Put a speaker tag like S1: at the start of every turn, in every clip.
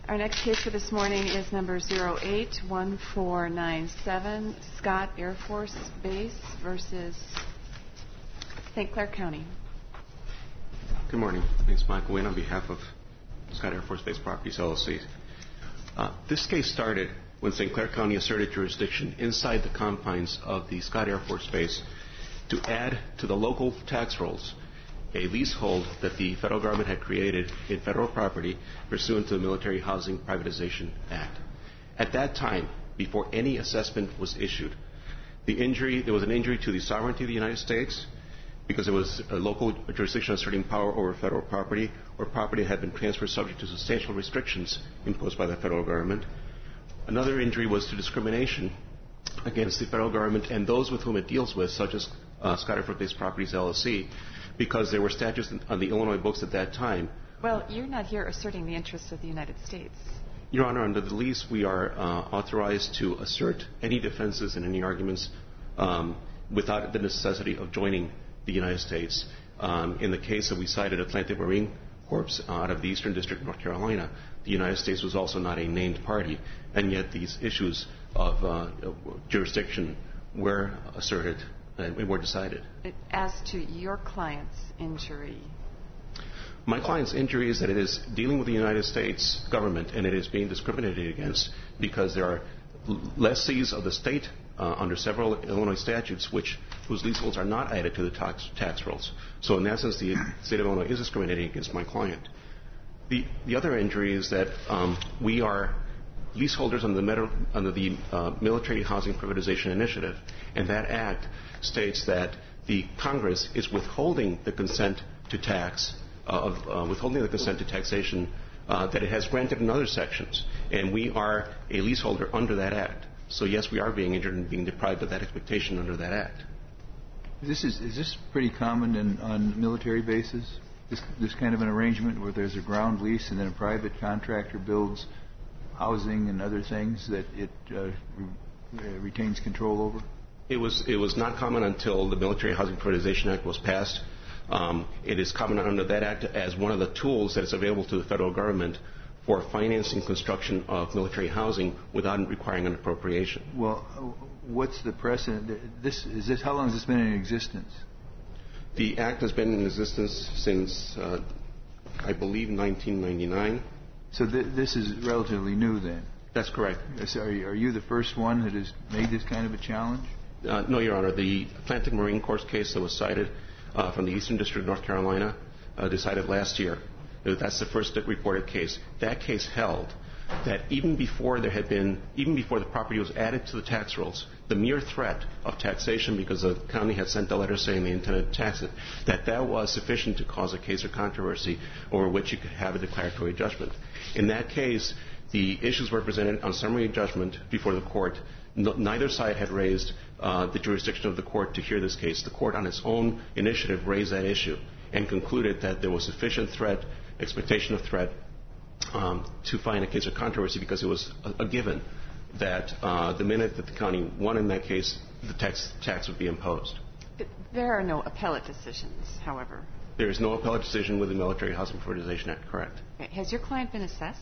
S1: Our next case for this morning is number 081497, Scott Air Force Base versus St. Clair County.
S2: Good morning. My name is Michael Wayne on behalf of Scott Air Force Base Properties, LLC. This case started when St. Clair County asserted jurisdiction inside the confines of the Scott Air Force Base to add to the local tax rolls a leasehold that the federal government had created in federal property pursuant to the Military Housing Privatization Act. At that time, before any assessment was issued, there was an injury to the sovereignty of the United States because it was a local jurisdiction asserting power over federal property, or property that had been transferred subject to substantial restrictions imposed by the federal government. Another injury was to discrimination against the federal government and those with whom it deals with, such as Scott Air Force Base Properties, LLC, because there were statutes on the Illinois books at that time.
S1: Well, you're not here asserting the interests of the United States.
S2: Your Honor, under the lease, we are authorized to assert any defenses and any arguments without the necessity of joining the United States. In the case that we cited, Atlantic Marine Corps out of the Eastern District of North Carolina, the United States was also not a named party, and yet these issues of jurisdiction were asserted and were decided.
S1: As to your client's injury?
S2: My client's injury is that it is dealing with the United States government, and it is being discriminated against because there are lessees of the state under several Illinois statutes whose leaseholds are not added to the tax rolls. So in essence, the state of Illinois is discriminating against my client. The other injury is that we are leaseholders under the Military Housing Privatization Initiative, and that act states that the Congress is withholding the consent to taxation that it has granted in other sections, and we are a leaseholder under that act. So yes, we are being injured and being deprived of that expectation under that act.
S3: Is this pretty common on military bases? This kind of an arrangement where there's a ground lease and then a private contractor builds housing and other things that it retains control over?
S2: It was not common until the Military Housing Privatization Act was passed. It is common under that act as one of the tools that is available to the federal government for financing construction of military housing without requiring an appropriation.
S3: Well, what's the precedent? How long has this been in existence?
S2: The act has been in existence since, I believe, 1999.
S3: So this is relatively new then?
S2: That's correct.
S3: So are you the first one that has made this kind of a challenge?
S2: No, Your Honor. The Atlantic Marine Corps case that was cited from the Eastern District of North Carolina decided last year. That's the first reported case. That case held that even before the property was added to the tax rolls, the mere threat of taxation, because the county had sent a letter saying they intended to tax it, that was sufficient to cause a case of controversy over which you could have a declaratory judgment. In that case, the issues were presented on summary judgment before the court. Neither side had raised the jurisdiction of the court to hear this case. The court, on its own initiative, raised that issue and concluded that there was sufficient expectation of threat, to find a case of controversy, because it was a given that the minute that the county won in that case, the tax would be imposed.
S1: There are no appellate decisions, however.
S2: There is no appellate decision with the Military Housing Privatization Act, correct.
S1: Okay. Has your client been assessed?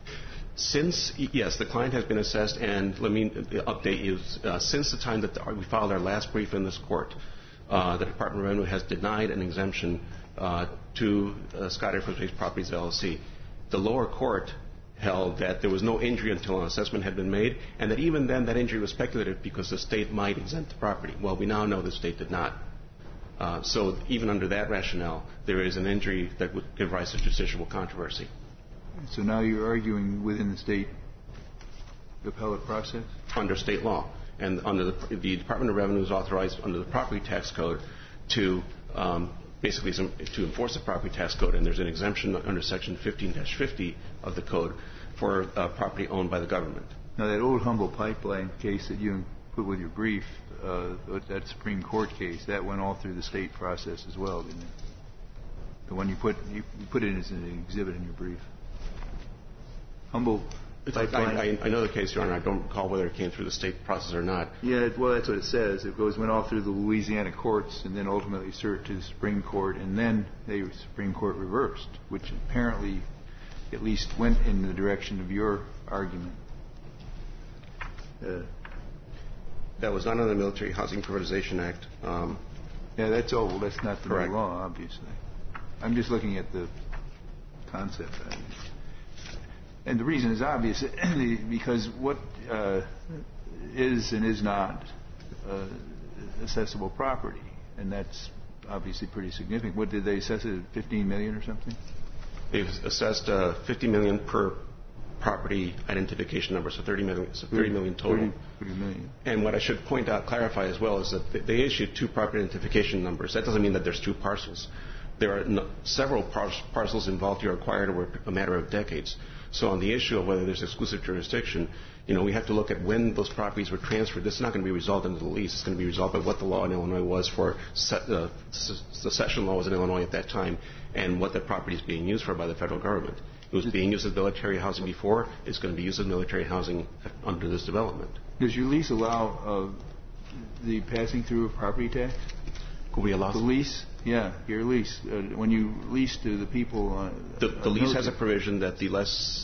S2: Yes, the client has been assessed, and let me update you. Since the time that we filed our last brief in this court, the Department of Revenue has denied an exemption to Scott Air Force Base Properties, LLC. The lower court held that there was no injury until an assessment had been made, and that even then that injury was speculative because the state might exempt the property. Well, we now know the state did not. So even under that rationale, there is an injury that would give rise to justiciable controversy.
S3: So now you're arguing within the state appellate process? Under
S2: state law. And under the Department of Revenue is authorized under the property tax code to basically to enforce the property tax code, and there's an exemption under Section 15-50 of the code for property owned by the government.
S3: Now, that old Humboldt Pipeline case that you put with your brief, that Supreme Court case, that went all through the state process as well, didn't it? The one you put it as an exhibit in your brief. Humboldt Pipeline.
S2: I know the case, Your Honor. I don't recall whether it came through the state process or not.
S3: Yeah, well, that's what it says. It went all through the Louisiana courts and then ultimately served to the Supreme Court, and then the Supreme Court reversed, which apparently at least went in the direction of your argument.
S2: That was not under the Military Housing Privatization Act.
S3: Yeah, that's old. That's not the
S2: Correct.
S3: new law, obviously. I'm just looking at the concept. And the reason is obvious, because what is and is not assessable property, and that's obviously pretty significant. What did they assess it at, $15 million or something?
S2: They've assessed $50 million per property identification number, so $30 million, so $30 million total.
S3: 30 million.
S2: And what I should point out, clarify as well, is that they issued 2 property identification numbers. That doesn't mean that there's 2 parcels. There are several parcels involved here acquired over a matter of decades. So on the issue of whether there's exclusive jurisdiction, we have to look at when those properties were transferred. This is not going to be resolved under the lease. It's going to be resolved by what the law in Illinois was for the succession law was in Illinois at that time, and what the property is being used for by the federal government. It was being used as military housing before. It's going to be used as military housing under this development.
S3: Does your lease allow the passing through of property tax?
S2: Could we allow
S3: the lease? Yeah, your lease. When you lease to the people,
S2: the lease has a provision that the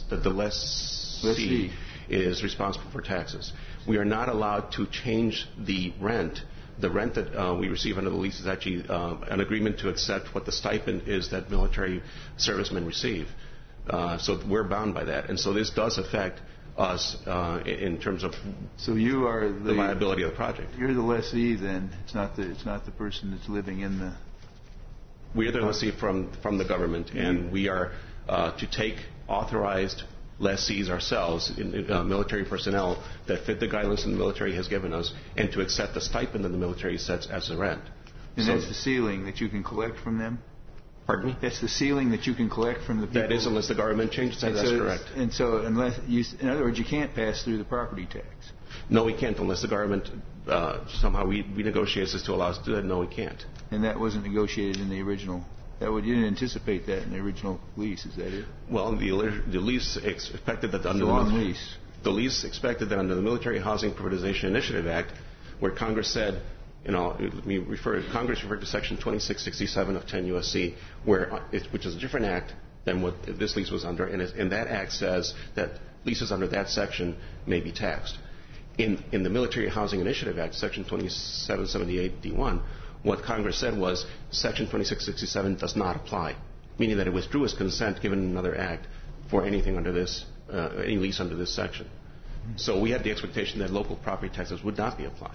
S2: lessee is responsible for taxes. We are not allowed to change the rent. The rent that we receive under the lease is actually an agreement to accept what the stipend is that military servicemen receive. So we're bound by that, and so this does affect us in terms of
S3: so you are
S2: the viability of the project.
S3: You're the lessee, then. It's not the person that's living in the.
S2: We are the lessee from the government, and we are to take authorized lessees ourselves, military personnel that fit the guidelines that the military has given us, and to accept the stipend that the military sets as the rent.
S3: And that's the ceiling that you can collect from them?
S2: Pardon me?
S3: That's the ceiling that you can collect from the people?
S2: That is, unless the government changes that. That's correct.
S3: And so, in other words, you can't pass through the property tax?
S2: No, we can't, unless the government somehow renegotiates this to allow us to do that. No, we can't.
S3: And that wasn't negotiated in the original? You didn't anticipate that in the original lease, is that it?
S2: Well, the lease expected that under the lease expected that under the Military Housing Privatization Initiative Act, where Congress said, Congress referred to Section 2667 of 10 U.S.C., which is a different act than what this lease was under, and that act says that leases under that section may be taxed. In the Military Housing Initiative Act, Section 2778 D1, what Congress said was Section 2667 does not apply, meaning that it withdrew its consent given another act for anything under this, any lease under this section. So we had the expectation that local property taxes would not be applied.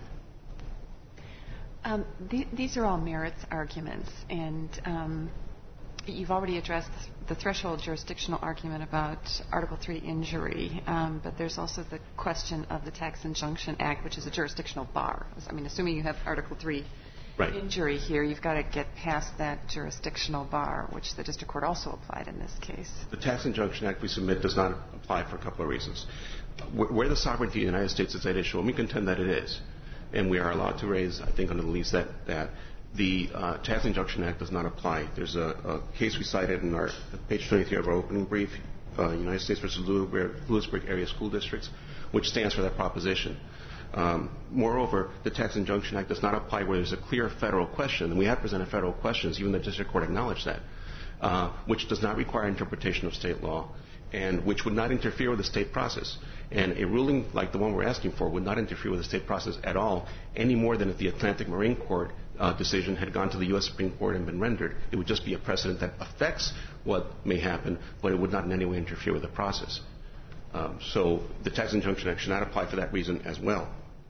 S1: These are all merits arguments, and you've already addressed the threshold jurisdictional argument about Article III injury, but there's also the question of the Tax Injunction Act, which is a jurisdictional bar. I mean, assuming you have Article III injury here, you've got to get past that jurisdictional bar, which the district court also applied in this case. The
S2: Tax Injunction Act we submit does not apply for a couple of reasons. Where the sovereignty of the United States is at issue, and we contend that it is, and we are allowed to raise, I think, under the lease that the Tax Injunction Act does not apply. There's a case we cited in our page 23 of our opening brief, United States versus Lewisburg Area School Districts, which stands for that proposition. Moreover, the Tax Injunction Act does not apply where there's a clear federal question, and we have presented federal questions, even the district court acknowledged that, which does not require interpretation of state law, and which would not interfere with the state process. And a ruling like the one we're asking for would not interfere with the state process at all, any more than if the Atlantic Marine Court decision had gone to the U.S. Supreme Court and been rendered. It would just be a precedent that affects what may happen, but it would not in any way interfere with the process. So the Tax Injunction Act should not apply for that reason as well.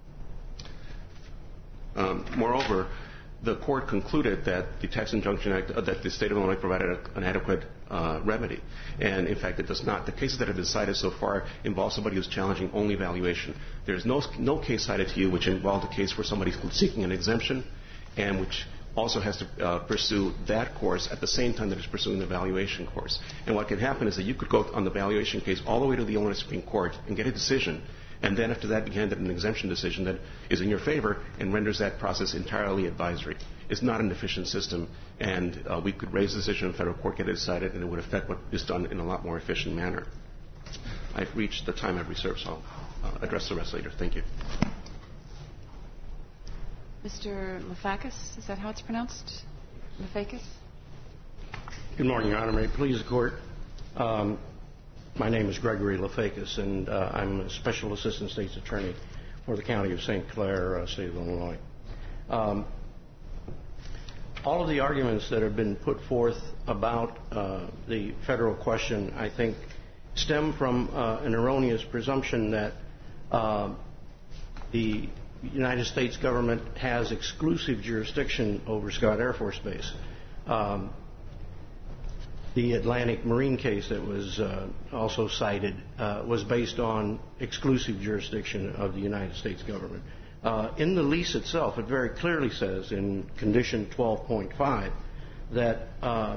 S2: Moreover, the court concluded that the Tax Injunction Act, that the state of Illinois provided an adequate remedy. And, in fact, it does not. The cases that have been cited so far involve somebody who's challenging only valuation. There's no case cited to you which involved a case where somebody's seeking an exemption and which also has to pursue that course at the same time that it's pursuing the valuation course. And what can happen is that you could go on the valuation case all the way to the Illinois Supreme Court and get a decision, and then after that be handed an exemption decision that is in your favor and renders that process entirely advisory. It's not an efficient system, and we could raise the decision in federal court, get it decided, and it would affect what is done in a lot more efficient manner. I've reached the time I've reserved, so I'll address the rest later. Thank you.
S1: Mr. Lefakis, is that how it's pronounced? Lefakis?
S4: Good morning, Your Honor. May it please the Court. My name is Gregory Lefakis, and I'm a Special Assistant State's Attorney for the County of St. Clair, State of Illinois. All of the arguments that have been put forth about the federal question, I think, stem from an erroneous presumption that the United States government has exclusive jurisdiction over Scott Air Force Base. The Atlantic Marine case that was also cited was based on exclusive jurisdiction of the United States government. In the lease itself, it very clearly says in Condition 12.5 that,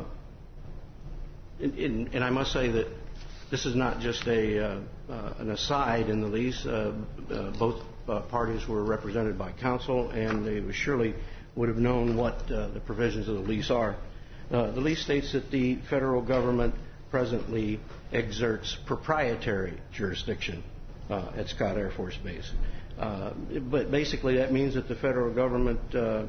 S4: and I must say that this is not just an aside in the lease. Both parties were represented by counsel, and they surely would have known what the provisions of the lease are. The lease states that the federal government presently exerts proprietary jurisdiction at Scott Air Force Base. But basically that means that the federal government,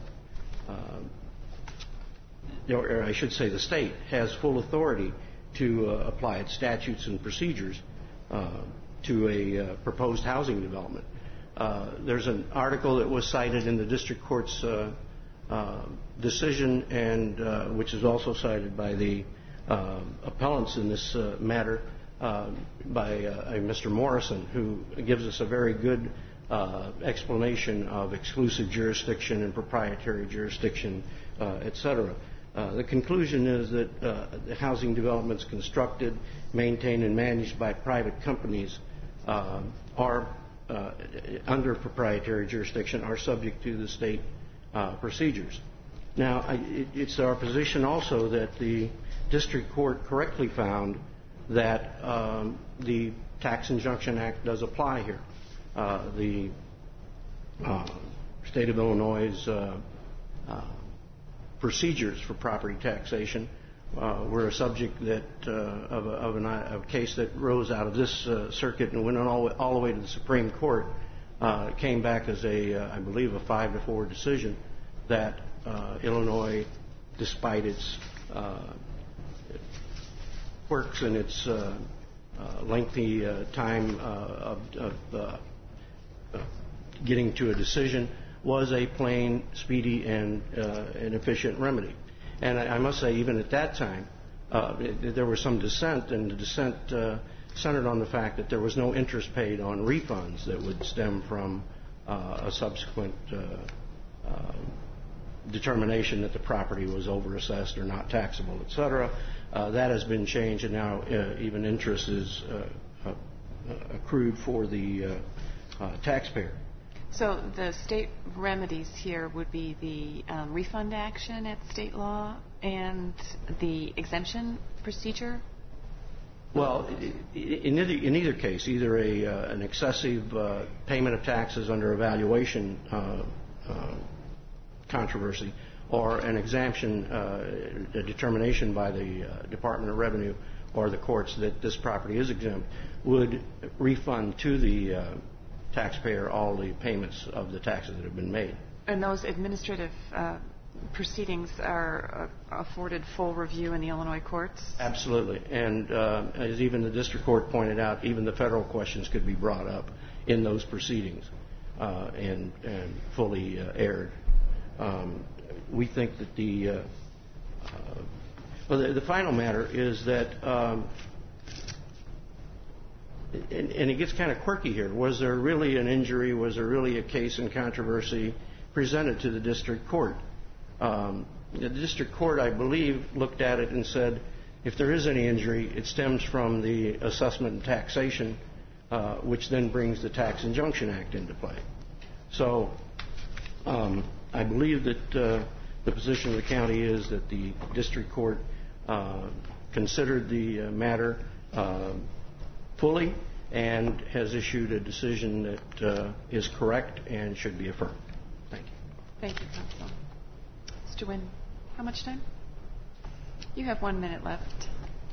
S4: or I should say the state, has full authority to apply its statutes and procedures to a proposed housing development. There's an article that was cited in the district court's decision, and which is also cited by the appellants in this matter, by Mr. Morrison, who gives us a very good explanation of exclusive jurisdiction and proprietary jurisdiction, etc. The conclusion is that the housing developments constructed, maintained, and managed by private companies are under proprietary jurisdiction, are subject to the state procedures. Now, it's our position also that the district court correctly found that the Tax Injunction Act does apply here. The state of Illinois' procedures for property taxation were a subject that of a case that rose out of this circuit and went all the way to the Supreme Court. It came back as I believe, a 5-4 decision that Illinois, despite its quirks and its lengthy time of getting to a decision, was a plain, speedy, and efficient remedy. And I must say, even at that time, there was some dissent, and the dissent centered on the fact that there was no interest paid on refunds that would stem from a subsequent determination that the property was overassessed or not taxable, etc. That has been changed, and now even interest is accrued for the taxpayer.
S1: So the state remedies here would be the refund action at state law and the exemption procedure?
S4: Well, in either case, either an excessive payment of taxes under a valuation controversy, or an exemption, a determination by the Department of Revenue or the courts that this property is exempt, would refund to the taxpayer all the payments of the taxes that have been made.
S1: And those administrative proceedings are afforded full review in the Illinois courts?
S4: Absolutely. And as even the district court pointed out, even the federal questions could be brought up in those proceedings and fully aired. We think that the final matter is that, and it gets kind of quirky here, was there really an injury, was there really a case in controversy presented to the district court? The district court, I believe, looked at it and said, if there is any injury, it stems from the assessment and taxation, which then brings the Tax Injunction Act into play. So I believe that the position of the county is that the district court considered the matter fully and has issued a decision that is correct and should be affirmed. Thank you.
S1: Thank you, counsel. Mr. Wynn, how much time? You have 1 minute left.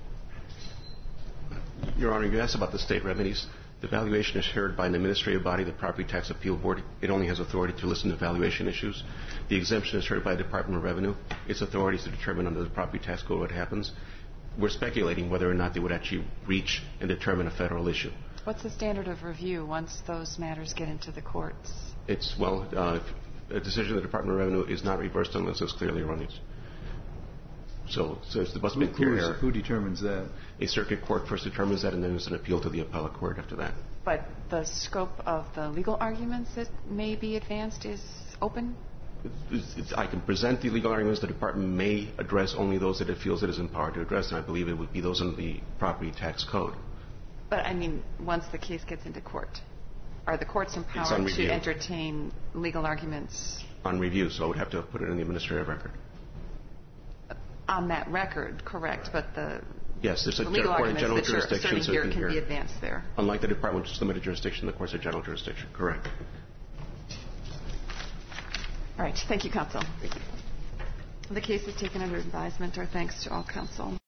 S2: Your Honor, you asked about the state remedies. The valuation is heard by an administrative body, the Property Tax Appeal Board. It only has authority to listen to valuation issues. The exemption is heard by the Department of Revenue. Its authority is to determine under the property tax code what happens. we're speculating whether or not they would actually reach and determine a federal issue.
S1: What's the standard of review once those matters get into the courts?
S2: It's, a decision of the Department of Revenue is not reversed unless it's clearly erroneous. So there must be a clear error.
S3: Who determines that?
S2: A circuit court first determines that, and then there's an appeal to the appellate court after that.
S1: But the scope of the legal arguments that may be advanced is open?
S2: I can present the legal arguments. The Department may address only those that it feels it is empowered to address, and I believe it would be those in the property tax code.
S1: But, I mean, once the case gets into court, are the courts empowered to entertain legal arguments?
S2: On review, so I would have to put it in the administrative record.
S1: On that record, correct, but
S2: yes, there's a
S1: legal
S2: court
S1: arguments
S2: general
S1: that you're
S2: jurisdiction,
S1: asserting here can be advanced there.
S2: Unlike the Department, which is limited jurisdiction, the courts are general jurisdiction. Correct.
S1: All right. Thank you, counsel. The case is taken under advisement. Our thanks to all counsel.